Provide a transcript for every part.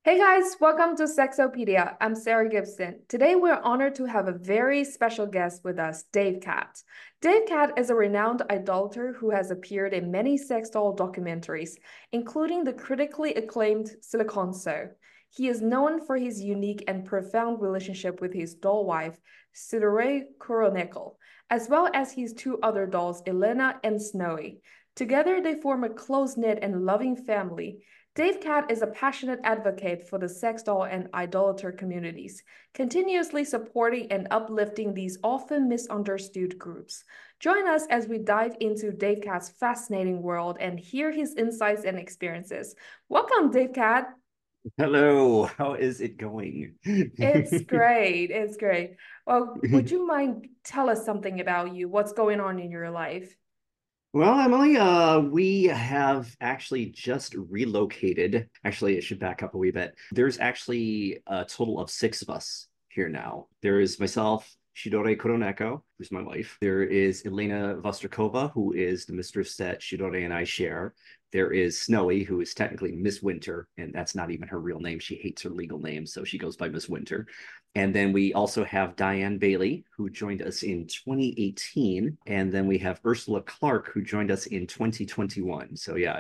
Hey guys, welcome to Sexopedia. I'm Sarah Gibson. Today we're honored to have a very special guest with us, Dave Cat. Dave Cat is a renowned idolater who has appeared in many sex doll documentaries, including the critically acclaimed Silicon Show. He is known for his unique and profound relationship with his doll wife, Silure Kuroneko, as well as his two other dolls, Elena and Snowy. Together, they form a close-knit and loving family. Dave Cat is a passionate advocate for the sex doll and idolater communities, continuously supporting and uplifting these often misunderstood groups. Join us as we dive into Dave Cat's fascinating world and hear his insights and experiences. Welcome, Dave Cat. Hello, how is it going? It's great. It's great. Well, would you mind tell us something about you? What's going on in your life? Well, Emily, we have actually just relocated. Actually, it should back up a wee bit. There's actually a total of six of us here now. There is myself, Shidore Koroneko, who's my wife. There is Elena Vostrokova, who is the mistress that Shidore and I share. There is Snowy, who is technically Miss Winter, and that's not even her real name. She hates her legal name, so she goes by Miss Winter. And then we also have Diane Bailey, who joined us in 2018. And then we have Ursula Clark, who joined us in 2021. So yeah,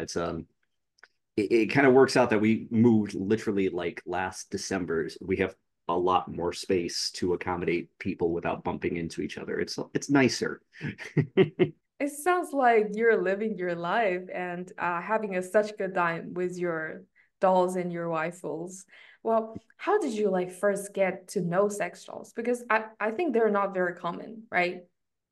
it kind of works out that we moved literally like last December. We have a lot more space to accommodate people without bumping into each other. It's nicer. It sounds like you're living your life and having such good time with your dolls and your waifus. Well, how did you like first get to know sex dolls? Because I think they're not very common, right?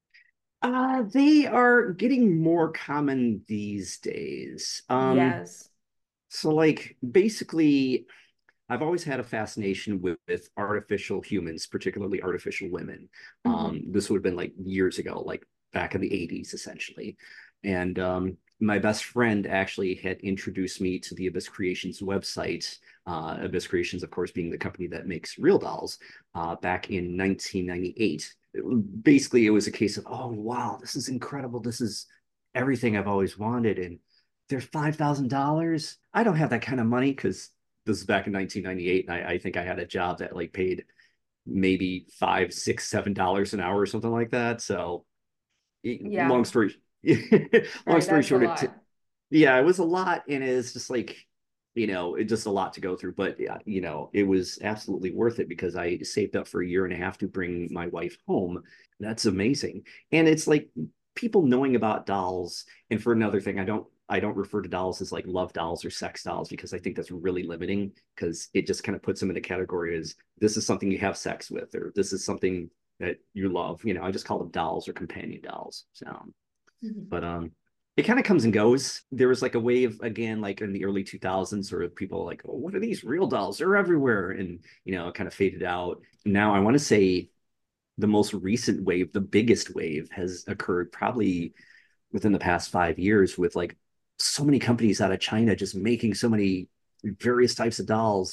They are getting more common these days. Yes. So like basically I've always had a fascination with artificial humans, particularly artificial women. Hmm. This would have been like years ago, like back in the 80s, essentially. And my best friend actually had introduced me to the Abyss Creations website. Abyss Creations, of course, being the company that makes real dolls, back in 1998. Basically, it was a case of, oh, wow, this is incredible. This is everything I've always wanted. And they're $5,000. I don't have that kind of money because this is back in 1998, and I think I had a job that like paid maybe five, six, $7 an hour or something like that. So long Yeah, story, long right. story That's a short, lot. yeah, it was a lot, and it's just like it's just a lot to go through. But yeah, it was absolutely worth it because I saved up for a year and a half to bring my wife home. That's amazing, and it's like people knowing about dolls. And for another thing, I don't refer to dolls as like love dolls or sex dolls because I think that's really limiting because it just kind of puts them in a category as this is something you have sex with or this is something that you love. I just call them dolls or companion dolls. So, Mhm. but it kind of comes and goes. There was like a wave again, like in the early 2000s, where people like, oh, what are these real dolls? They're everywhere. And, it kind of faded out. Now, I want to say the most recent wave, the biggest wave, has occurred probably within the past 5 years with like so many companies out of China just making so many various types of dolls.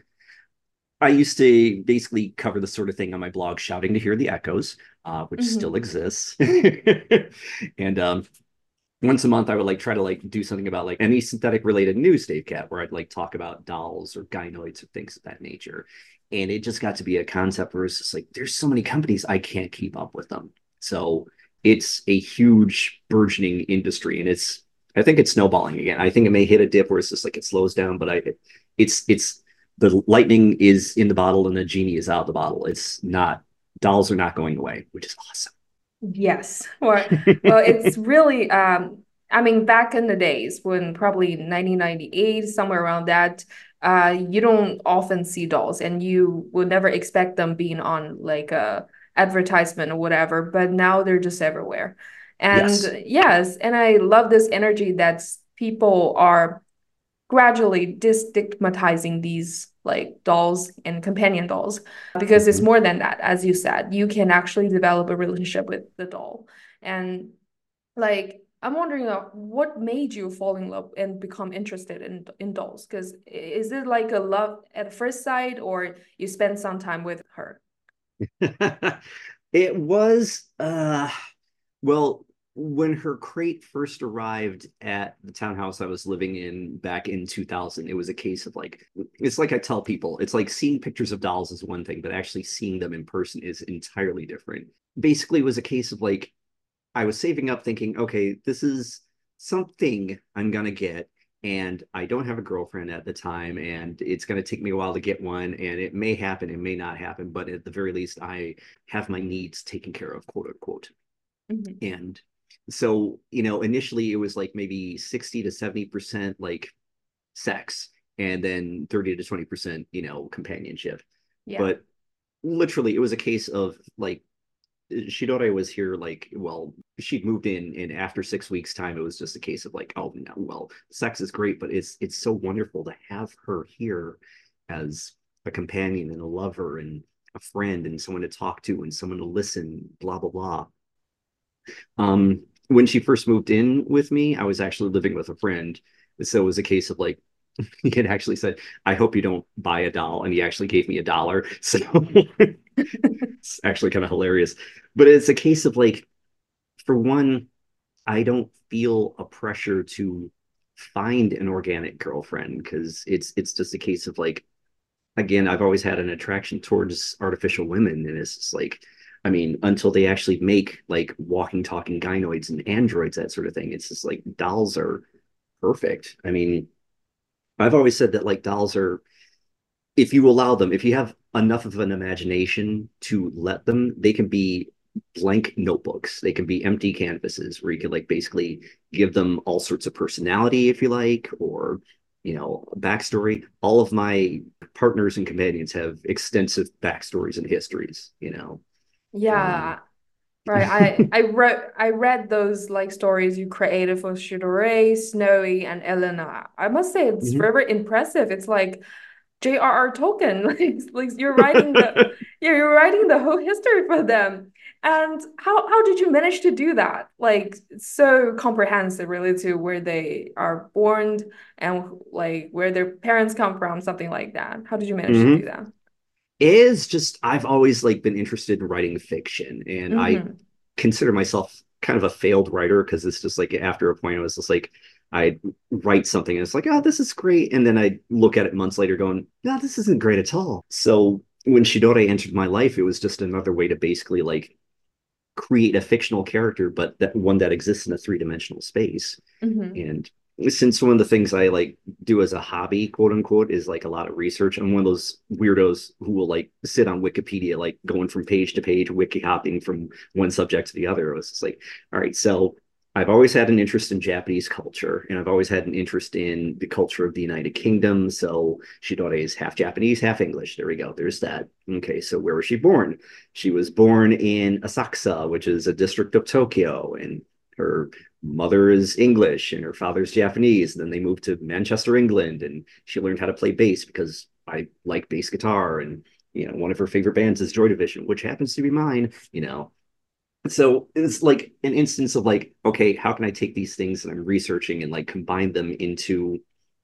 I used to basically cover the sort of thing on my blog, Shouting to Hear the Echoes, which still Mhm. exists. And once a month I would like try to like do something about like any synthetic related news, Dave Cat, where I'd like talk about dolls or gynoids or things of that nature. And it just got to be a concept where it's just like there's so many companies I can't keep up with them. So it's a huge burgeoning industry, and I think it's snowballing again. I think it may hit a dip where it's just like it slows down, but it's the lightning is in the bottle and the genie is out of the bottle. It's not Dolls are not going away, which is awesome. Yes. Well, it's really I mean back in the days when probably 1998 somewhere around that you don't often see dolls and you would never expect them being on like a advertisement or whatever, but now they're just everywhere. Yes. And yes, and I love this energy that people are gradually destigmatizing these like dolls and companion dolls because it's Mhm. more than that. As you said, you can actually develop a relationship with the doll. And like I'm wondering what made you fall in love and become interested in dolls? Because is it like a love at first sight or you spend some time with her? It was well, when her crate first arrived at the townhouse I was living in back in 2000, it was a case of like, it's like I tell people, it's like seeing pictures of dolls is one thing, but actually seeing them in person is entirely different. Basically, it was a case of like, I was saving up thinking, okay, this is something I'm gonna get. And I don't have a girlfriend at the time, and it's going to take me a while to get one. And it may happen, it may not happen, but at the very least, I have my needs taken care of, quote unquote. Mhm. And so, initially it was like maybe 60 to 70% like sex, and then 30 to 20%, companionship. Yeah. But literally, it was a case of like, Shidore was here, like, well, she'd moved in, and after 6 weeks' time, it was just a case of like, oh no, well, sex is great, but it's so wonderful to have her here as a companion and a lover and a friend and someone to talk to and someone to listen, blah blah blah. When she first moved in with me, I was actually living with a friend. So it was a case of like, he had actually said, I hope you don't buy a doll. And he actually gave me $1. So it's actually kind of hilarious. But it's a case of like, for one, I don't feel a pressure to find an organic girlfriend because it's just a case of like, again, I've always had an attraction towards artificial women, and it's just like, I mean, until they actually make like walking, talking gynoids and androids, that sort of thing, it's just like dolls are perfect. I mean, I've always said that like dolls are, if you allow them, if you have enough of an imagination to let them, they can be blank notebooks. They can be empty canvases where you can like basically give them all sorts of personality if you like, or backstory. All of my partners and companions have extensive backstories and histories. Um Yeah. Right. I read those like stories you created for Shidore, Snowy, and Elena. I must say it's Mhm. very impressive. It's like J.R.R. Tolkien. Like you're writing the whole history for them. And how did you manage to do that? Like it's so comprehensive really to where they are born and like where their parents come from, something like that. How did you manage to do Mhm. that? Is just I've always like been interested in writing fiction, and I Mm-hmm. consider myself kind of a failed writer because it's just like after a point I was just like, I write something and it's like, oh, this is great, and then I look at it months later going, no, this isn't great at all. So when Shidore entered my life, it was just another way to basically like create a fictional character, but that one that exists in a three-dimensional space. Mm-hmm. And since one of the things I like do as a hobby, quote unquote, is like a lot of research, I'm one of those weirdos who will like sit on Wikipedia, like going from page to page, wiki hopping from one subject to the other. It was just like, all right, so I've always had an interest in Japanese culture, and I've always had an interest in the culture of the United Kingdom. So Shidore is half Japanese, half English. There we go. There's that. Okay, so where was she born? She was born in Asakusa, which is a district of Tokyo, and her mother is English and her father's Japanese. And then they moved to Manchester, England, and she learned how to play bass because I like bass guitar. And one of her favorite bands is Joy Division, which happens to be mine. So it's like an instance of like, okay, how can I take these things that I'm researching and like combine them into,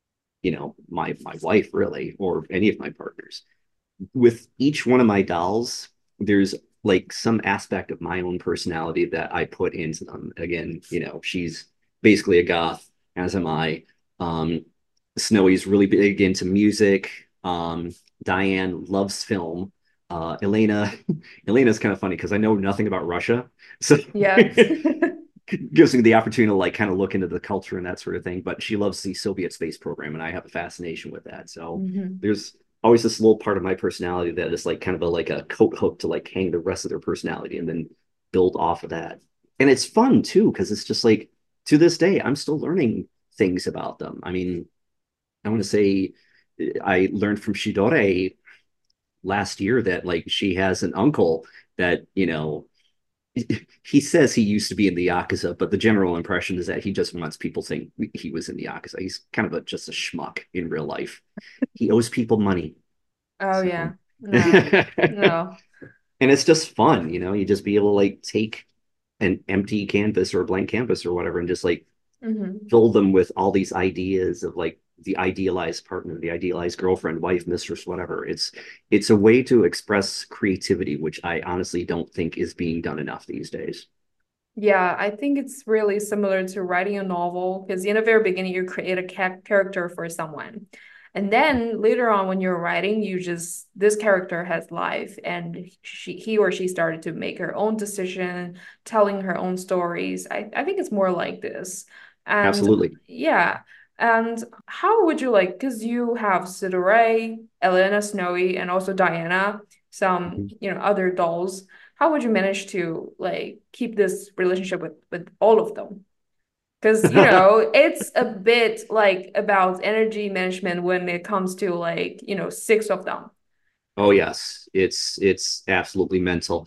my wife really, or any of my partners. With each one of my dolls, there's like some aspect of my own personality that I put into them. Again, she's basically a goth, as am I. Um, Snowy's really big into music. Diane loves film. Elena, Elena's kind of funny because I know nothing about Russia, so Yeah. gives me the opportunity to like kind of look into the culture and that sort of thing. But she loves the Soviet space program, and I have a fascination with that. So Hmm. there's always this little part of my personality that is like kind of like a coat hook to like hang the rest of their personality and then build off of that. And it's fun too because it's just like to this day I'm still learning things about them. I mean, I want to say I learned from Shidore last year that like she has an uncle that he says he used to be in the Yakuza, but the general impression is that he just wants people to think he was in the Yakuza. He's kind of just a schmuck in real life. He owes people money. Oh So, yeah. No. and No. it's just fun. You just be able to like take an empty canvas or a blank canvas or whatever and just like Hmm. fill them with all these ideas of like the idealized partner, the idealized girlfriend, wife, mistress, whatever. It's a way to express creativity, which I honestly don't think is being done enough these days. Yeah, I think it's really similar to writing a novel because in the very beginning, you create a character for someone. And then later on, when you're writing, this character has life and he or she started to make her own decision, telling her own stories. I think it's more like this. And Absolutely. yeah, and how would you like, because you have Sidere, Elena Snowy, and also Diana, some, Mhm. other dolls. How would you manage to like keep this relationship with all of them? Because it's a bit like about energy management when it comes to like six of them. Oh yes, it's absolutely mental.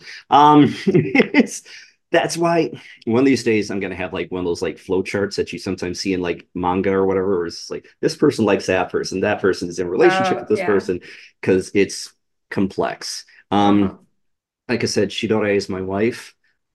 It's that's why one of these days I'm gonna have like one of those like flow charts that you sometimes see in like manga or whatever, where it's like this person likes that person is in relationship with this Yeah. person because it's complex. Uh-huh. Like I said, Shidore is my wife.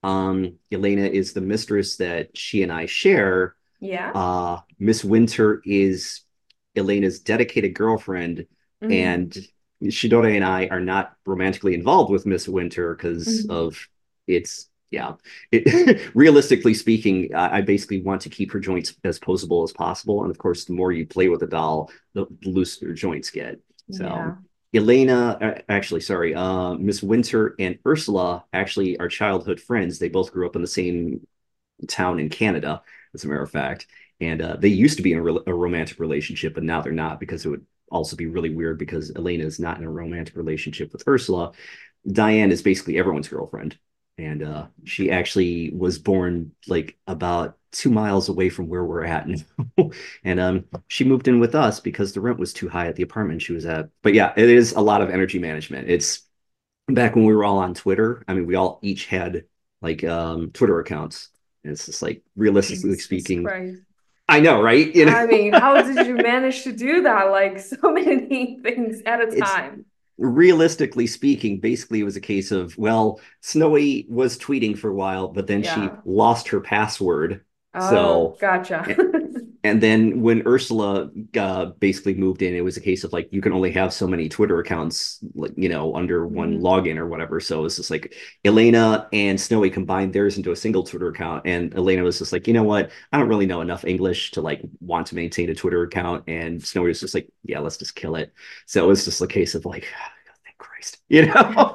Elena is the mistress that she and I share. Yeah. Miss Winter is Elena's dedicated girlfriend, Hmm. and Shidore and I are not romantically involved with Miss Winter because Hmm. of it's yeah. Realistically speaking, I basically want to keep her joints as posable as possible, and of course, the more you play with a doll, the looser her joints get. So Yeah. Elena, actually, sorry, Miss Winter and Ursula actually are childhood friends. They both grew up in the same town in Canada, as a matter of fact. And they used to be in a romantic relationship, but now they're not because it would also be really weird because Elena is not in a romantic relationship with Ursula. Diane is basically everyone's girlfriend. And she actually was born like about 2 miles away from where we're at now. And she moved in with us because the rent was too high at the apartment she was at. But yeah, it is a lot of energy management. It's back when we were all on Twitter. I mean, we all each had like Twitter accounts. And it's just like realistically Jesus speaking, Christ. I know, right? I mean, how did you manage to do that? Like so many things at a It's time. realistically speaking, basically it was a case of, well, Snowy was tweeting for a while, but then she Yeah. lost her password. Oh, So, gotcha. and then when Ursula basically moved in, it was a case of like you can only have so many Twitter accounts, like under one Mhm. login or whatever. So it's just like Elena and Snowy combined theirs into a single Twitter account, and Elena was just like, you know what? I don't really know enough English to like want to maintain a Twitter account, and Snowy was just like, yeah, let's just kill it. So it was just a case of like, thank Christ.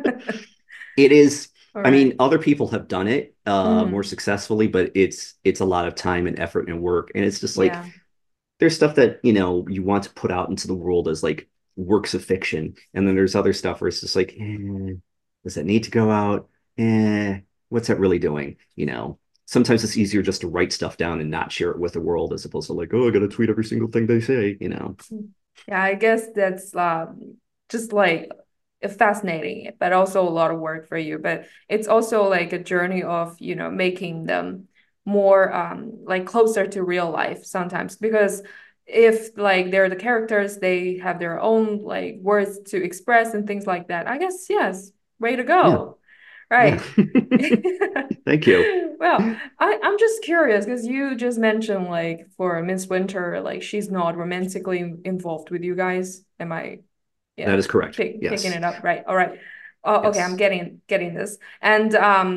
It is. All I right. mean, other people have done it more Mhm. successfully, but it's a lot of time and effort and work, and it's just like Yeah. there's stuff that you want to put out into the world as like works of fiction, and then there's other stuff where it's just like, does that need to go out? What's that really doing? Sometimes it's easier just to write stuff down and not share it with the world as opposed to like, oh, I gotta tweet every single thing they say. Yeah, I guess that's just like fascinating, but also a lot of work for you. But it's also like a journey of, making them more like closer to real life sometimes because if like they're the characters, they have their own like words to express and things like that. I guess yes, way to Yeah, go. yeah. Right. Thank you. Well, I'm just curious because you just mentioned like for Miss Winter, like she's not romantically involved with you guys. Am I, That yeah, is correct. picking Yes, it up? Right. All right. Oh, okay, I'm yes. getting this. And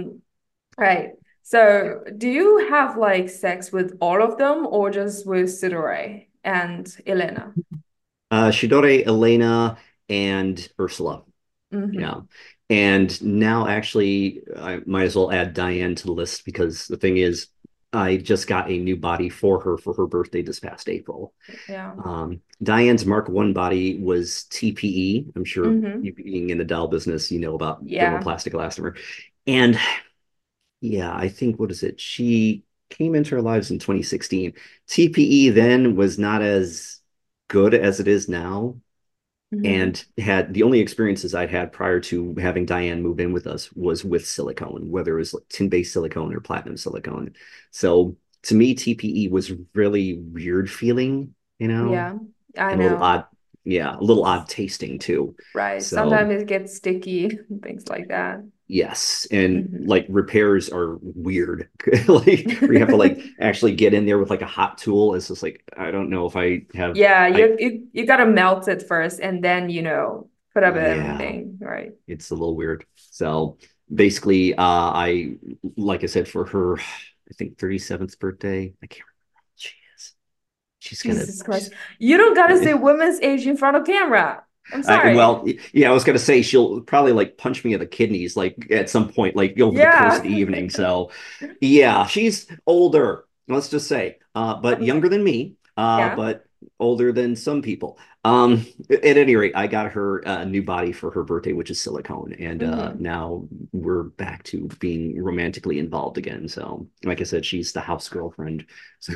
right. So do you have like sex with all of them or just with Sidore and Elena? Shidore, Elena, and Ursula. Yeah. Mm-hmm. And now actually I might as well add Diane to the list because the thing is I just got a new body for her birthday this past April. Yeah. Diane's Mark One body was TPE. I'm sure Mm-hmm. you being in the doll business, you know about Yeah. thermoplastic elastomer. And yeah, I think what is it? She came into our lives in 2016. TPE then was not as good as it is now Mm-hmm. and had the only experiences I'd had prior to having Diane move in with us was with silicone, whether it was like tin-based silicone or platinum silicone. So to me, TPE was really weird feeling, Yeah. I and a little know. odd, yeah, a little odd tasting too. Right. So Sometimes it gets sticky, things like that. yes, and Hmm. like repairs are weird, like where you have to like actually get in there with like a hot tool. It's just like I don't know if I have Yeah, I you gotta melt it first and then, put up yeah everything, right? it's a little weird. So, basically, I like I said for her, I think 37th birthday. I can't remember how old she is. She's gonna. Jesus Christ. You don't gotta say She's, women's age in front of camera. I'm I sorry. well, yeah, I was gonna say she'll probably like punch me in the kidneys like at some point, like over the course of Yeah. the evening. So, yeah, she's older. Let's just say, but Okay. younger than me, Yeah. but older than some people. At any rate, I got her a new body for her birthday, which is silicone, and Hmm. now we're back to being romantically involved again. So, like I said, she's the house girlfriend. So,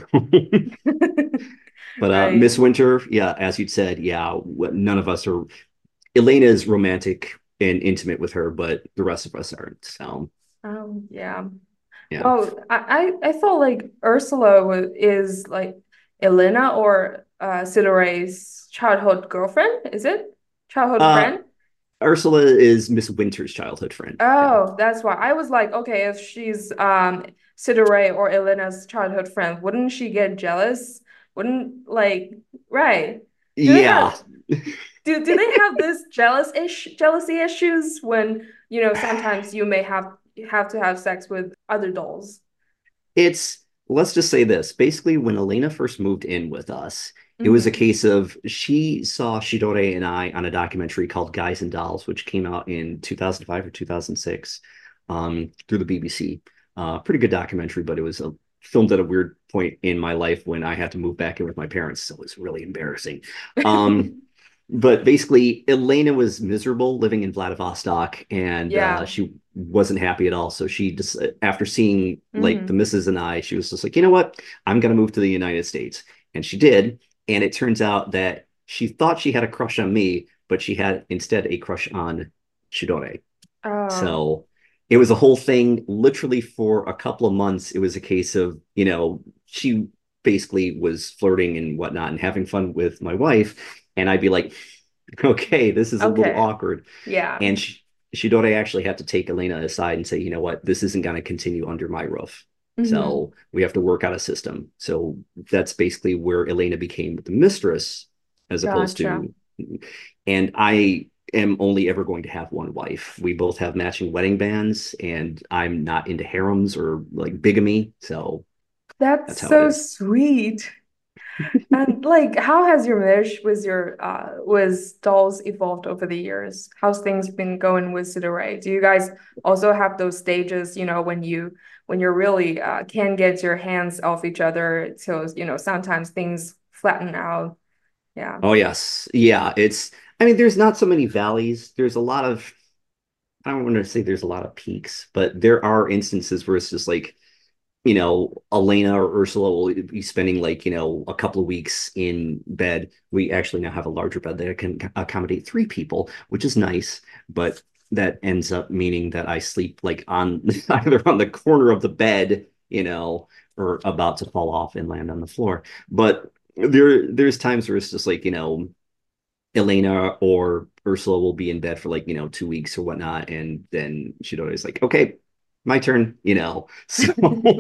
but Right. Miss Winter, yeah, as you'd said, yeah, none of us are. Elena is romantic and intimate with her, but the rest of us aren't. So Yeah. yeah. Well, I thought like is like Elena or Ray's childhood girlfriend, is it? Childhood Uh friend? Ursula is Miss Winter's childhood friend. Yeah. Oh, that's why. I was like, okay, if she's Ray or Elena's childhood friend, wouldn't she get jealous? Wouldn't like right. Do they have Yeah. do they have this jealousy issues when, sometimes you may have to have sex with other dolls? It's let's just say this. Basically, when Elena first moved in with us, it was a Hmm. case of she saw Shidore and I on a documentary called Guys and Dolls, which came out in 2005 or 2006 through the BBC. Pretty good documentary, but it was filmed at a weird point in my life when I had to move back in with my parents, so it was really embarrassing. Um, but basically, Elena was miserable living in Vladivostok, and Yeah. she wasn't happy at all. So she just, after seeing like the Hmm. missus and I, she was just like, you know what? I'm gonna move to the United States, and she did. And it turns out that she thought she had a crush on me, but she had instead a crush on Chidore. Oh, So it was a whole thing. Literally for a couple of months, it was a case of, she basically was flirting and whatnot and having fun with my wife. And I'd be like, okay, this is a little okay. awkward. Yeah. And Shidore actually had to take Elena aside and say, you know what, this isn't going to continue under my roof. Hmm. So we have to work out a system. So that's basically where Elena became the mistress as opposed Gotcha. to, and I am only ever going to have one wife. We both have matching wedding bands, and I'm not into harems or like bigamy. So That's that's how it so is. sweet. And like, how has your marriage with dolls evolved over the years? How's things been going with Ray? Do you guys also have those stages, when you really can get your hands off each other till, sometimes things flatten out. Yeah. Oh, yes. Yeah. I mean, there's not so many valleys. There's a lot of, I don't want to say there's a lot of peaks, but there are instances where it's just like, Elena or Ursula will be spending like, a couple of weeks in bed. We actually now have a larger bed that can accommodate three people, which is nice, but that ends up meaning that I sleep like on either on the corner of the bed, or about to fall off and land on the floor. But there's times where it's just like, Elena or Ursula will be in bed for like, 2 weeks or whatnot. And then she'd always like, okay, my turn. So,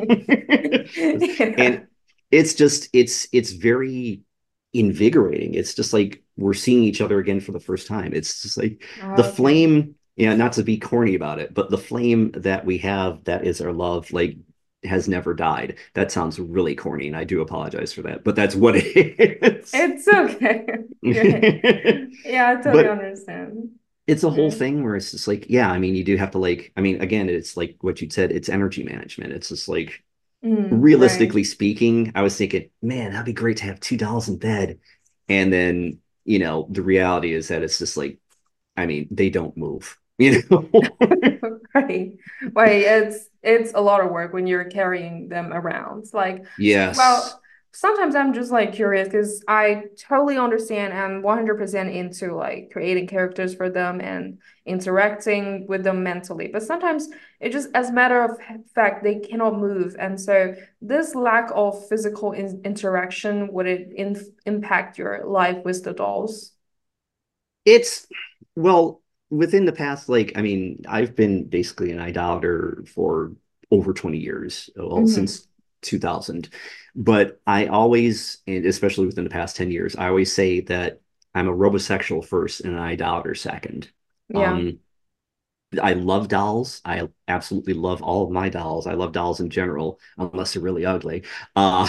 Yeah. and it's very invigorating. It's just like we're seeing each other again for the first time. It's just like the Okay. flame, not to be corny about it, but the flame that we have that is our love, like has never died. That sounds really corny, and I do apologize for that, but that's what it is. It's okay. Yeah. Yeah, I totally But understand. it's a whole Mm. thing where it's just like, yeah, I mean, you do have to like, I mean, again, it's like what you said, it's energy management. It's just like, Mm, right. realistically speaking, I was thinking, man, that'd be great to have $2 in bed. And then, the reality is that it's just like, I mean, they don't move, you know? Right. Right. It's a lot of work when you're carrying them around. It's like, Yes. well, sometimes I'm just like curious because I totally understand. I'm 100% into like creating characters for them and interacting with them mentally. But sometimes it just, as a matter of fact, they cannot move. And so this lack of physical interaction, would it impact your life with the dolls? It's, well, within the past, like, I mean, I've been basically an idolater for over 20 years, well, Hmm. since 2000. But I always, and especially within the past 10 years, I always say that I'm a robosexual first and an idolater second. Yeah. Um, I love dolls. I absolutely love all of my dolls. I love dolls in general, unless they're really ugly. Uh,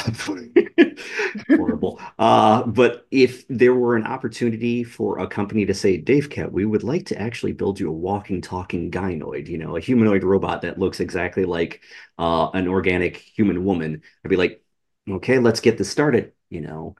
horrible. But if there were an opportunity for a company to say, Dave Cat, we would like to actually build you a walking, talking gynoid, a humanoid robot that looks exactly like an organic human woman, I'd be like, okay, let's get this started.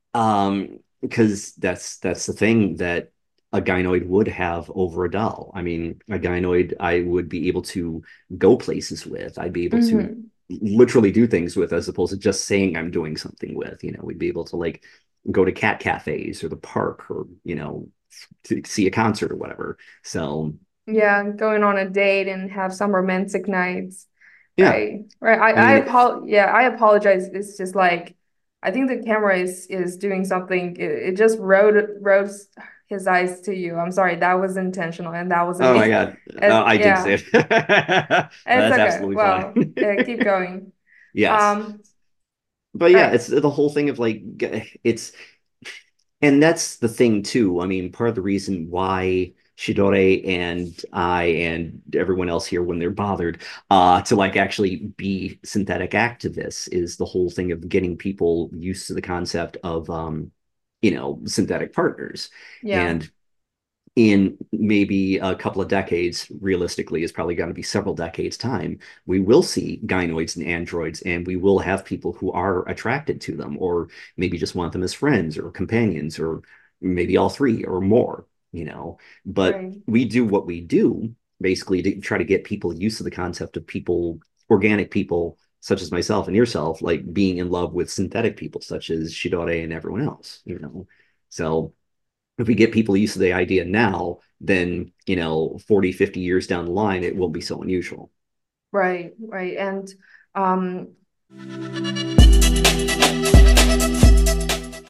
Because that's the thing that a gynoid would have over a doll. I mean, a gynoid I would be able to go places with. I'd be able to Hmm. literally do things with, as opposed to just saying I'm doing something with. We'd be able to like go to cat cafes or the park, or to see a concert or whatever. So Yeah, going on a date and have some romantic nights. yeah, Right. Right. I mean, I apologize. It's just like I think the camera is doing something. It just rose his eyes to you. I'm sorry. That was intentional and that wasn't oh my me. God, As I did say yeah. it. It's That's okay. absolutely Well, fine. keep going. Yes. Um, But yeah, right. it's the whole thing of like it's and that's the thing too. I mean, part of the reason why Shidore and I and everyone else here, when they're bothered to like actually be synthetic activists, is the whole thing of getting people used to the concept of synthetic partners. Yeah. And in maybe a couple of decades, realistically, is probably going to be several decades' time, we will see gynoids and androids, and we will have people who are attracted to them, or maybe just want them as friends or companions, or maybe all three or more. But Right. we do what we do basically to try to get people used to the concept of people, organic people, such as myself and yourself, like being in love with synthetic people, such as Shidore and everyone else. So if we get people used to the idea now, then 40, 50 years down the line, it won't be so unusual. Right. Right. And um